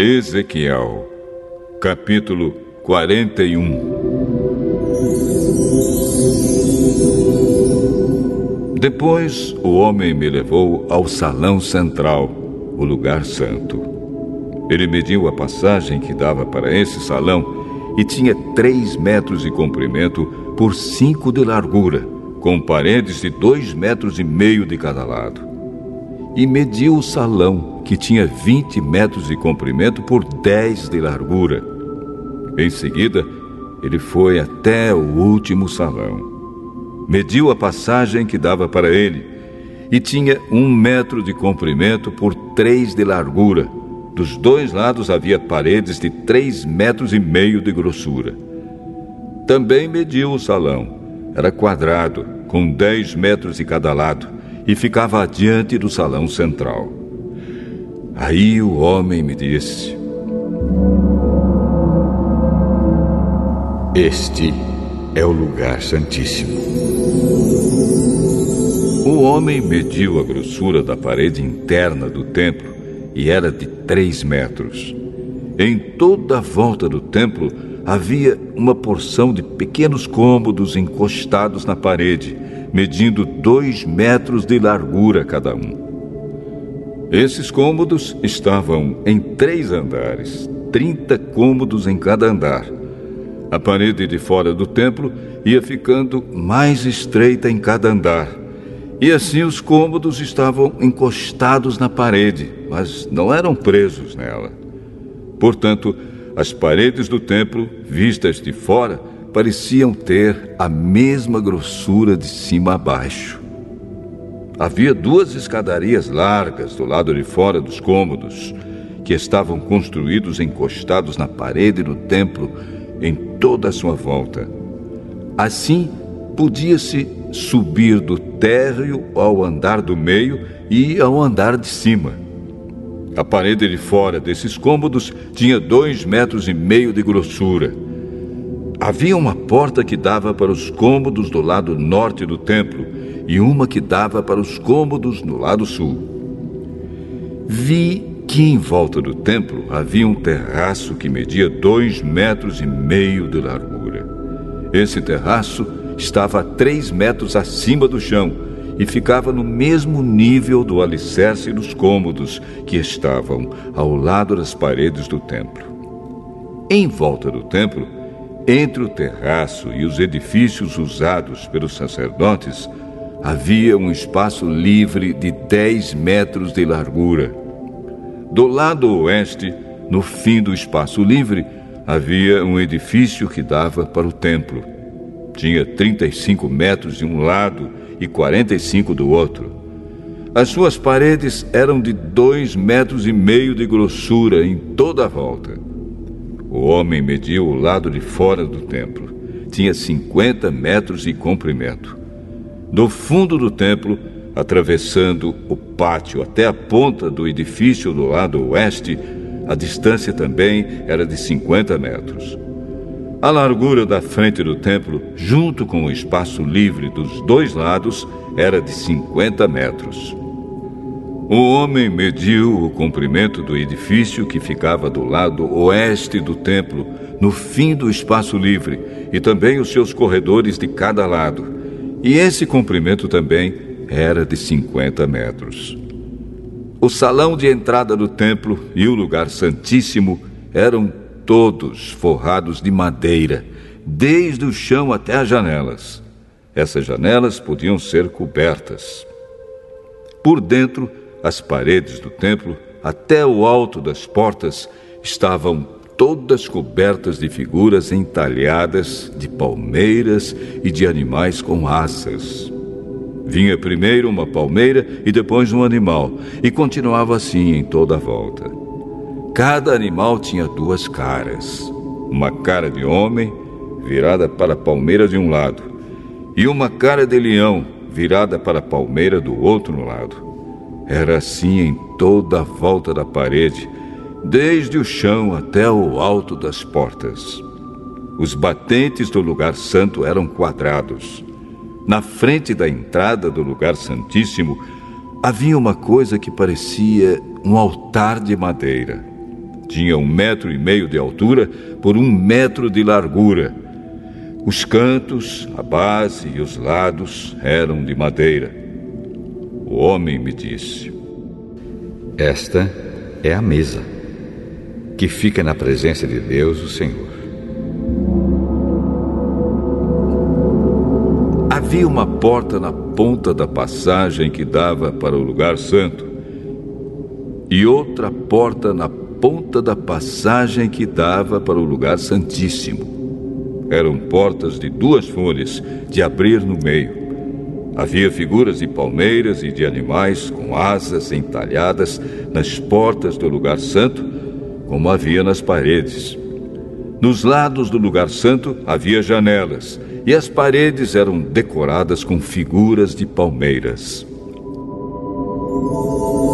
Ezequiel, capítulo 41. Depois o homem me levou ao salão central, o lugar santo. Ele mediu a passagem que dava para esse salão e tinha 3 metros de comprimento por 5 de largura, com paredes de 2,5 metros de cada lado. E mediu o salão, que tinha 20 metros de comprimento por 10 de largura. Em seguida, ele foi até o último salão. Mediu a passagem que dava para ele, e tinha 1 metro de comprimento por 3 de largura. Dos 2 lados havia paredes de 3,5 metros de grossura. Também mediu o salão. Era quadrado, com 10 metros de cada lado, e ficava adiante do salão central. Aí o homem me disse: "Este é o lugar santíssimo." O homem mediu a grossura da parede interna do templo e era de 3 metros. Em toda a volta do templo havia uma porção de pequenos cômodos encostados na parede, medindo 2 metros de largura cada um. Esses cômodos estavam em 3 andares, 30 cômodos em cada andar. A parede de fora do templo ia ficando mais estreita em cada andar, e assim os cômodos estavam encostados na parede, mas não eram presos nela. Portanto, as paredes do templo, vistas de fora, pareciam ter a mesma grossura de cima a baixo. Havia 2 escadarias largas do lado de fora dos cômodos, que estavam construídos encostados na parede do templo em toda a sua volta. Assim, podia-se subir do térreo ao andar do meio e ao andar de cima. A parede de fora desses cômodos tinha 2,5 metros de grossura. Havia uma porta que dava para os cômodos do lado norte do templo e uma que dava para os cômodos no lado sul. Vi que em volta do templo havia um terraço que media 2,5 metros de largura. Esse terraço estava a 3 metros acima do chão e ficava no mesmo nível do alicerce dos cômodos que estavam ao lado das paredes do templo. Em volta do templo, entre o terraço e os edifícios usados pelos sacerdotes, havia um espaço livre de 10 metros de largura. Do lado oeste, no fim do espaço livre, havia um edifício que dava para o templo. Tinha 35 metros de um lado e 45 do outro. As suas paredes eram de 2,5 metros de grossura em toda a volta. O homem mediu o lado de fora do templo. Tinha 50 metros de comprimento. Do fundo do templo, atravessando o pátio até a ponta do edifício do lado oeste, a distância também era de 50 metros. A largura da frente do templo, junto com o espaço livre dos 2 lados, era de 50 metros. O homem mediu o comprimento do edifício que ficava do lado oeste do templo, no fim do espaço livre, e também os seus corredores de cada lado. E esse comprimento também era de 50 metros. O salão de entrada do templo e o lugar santíssimo eram todos forrados de madeira, desde o chão até as janelas. Essas janelas podiam ser cobertas. Por dentro, as paredes do templo, até o alto das portas, estavam todas cobertas de figuras entalhadas, de palmeiras e de animais com asas. Vinha primeiro uma palmeira e depois um animal, e continuava assim em toda a volta. Cada animal tinha 2 caras. Uma cara de homem, virada para a palmeira de um lado, e uma cara de leão, virada para a palmeira do outro lado. Era assim em toda a volta da parede, desde o chão até o alto das portas. Os batentes do lugar santo eram quadrados. Na frente da entrada do lugar santíssimo, havia uma coisa que parecia um altar de madeira. Tinha 1,5 metro de altura por 1 metro de largura. Os cantos, a base e os lados eram de madeira. O homem me disse: esta é a mesa que fica na presença de Deus, o Senhor. Havia uma porta na ponta da passagem que dava para o lugar santo e outra porta na ponta da passagem que dava para o lugar santíssimo. Eram portas de 2 folhas, de abrir no meio. Havia figuras de palmeiras e de animais com asas entalhadas nas portas do lugar santo, como havia nas paredes. Nos lados do lugar santo havia janelas, e as paredes eram decoradas com figuras de palmeiras.